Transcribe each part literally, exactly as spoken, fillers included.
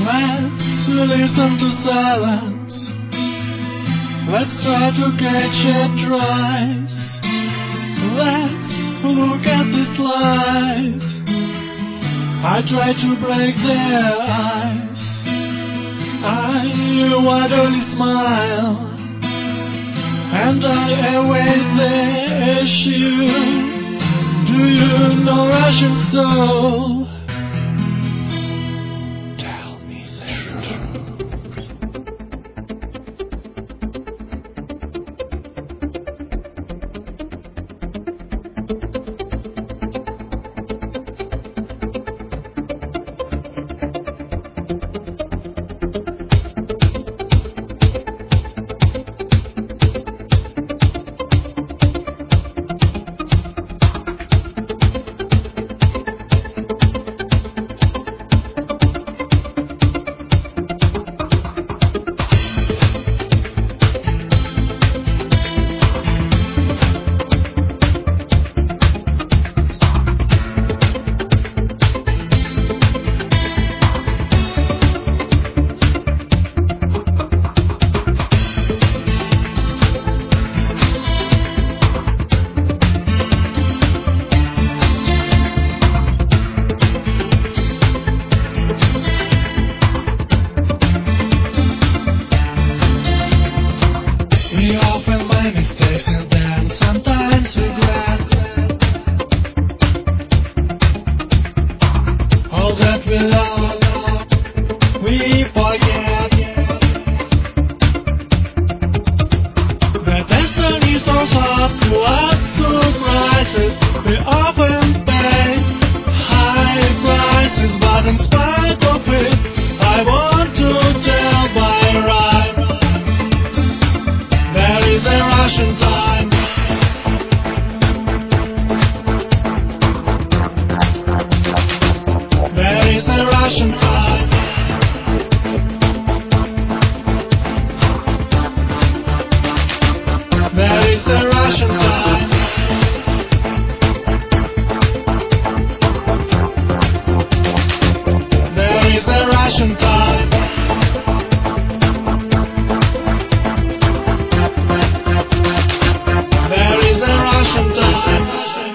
Let's listen to silence. Let's try to catch its rise. Let's look at this light. I try to break their eyes. I widely smile, and I await the issue. Do you know Russian soul? Tell me the truth. We often make mistakes and then sometimes regret all that we love. We forget that destiny throws up to us surprises. We often pay high prices, but in spite of it, I want to tell by right. There is a Russian time. There is a Russian time. There is a Russian time. There is a Russian time. There is a Russian time.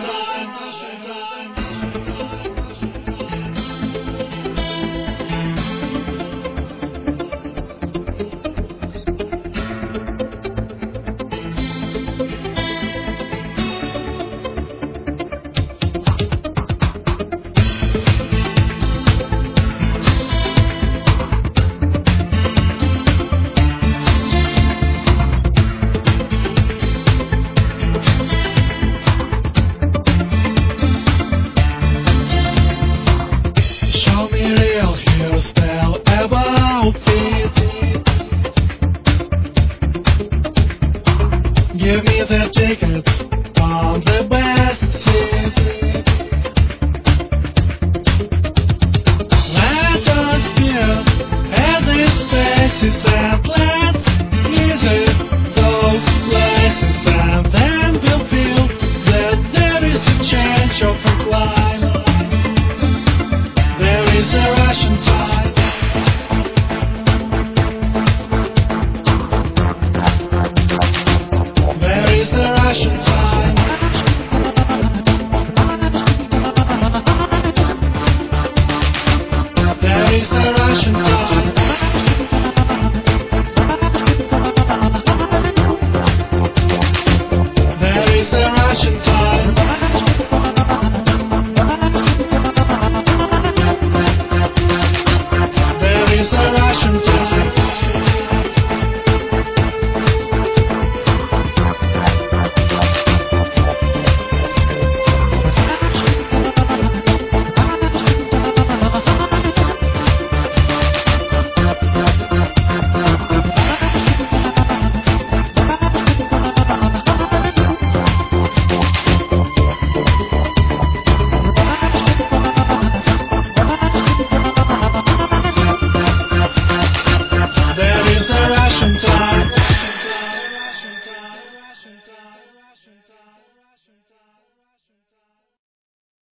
Show me real heroes, tell about it. Give me the tickets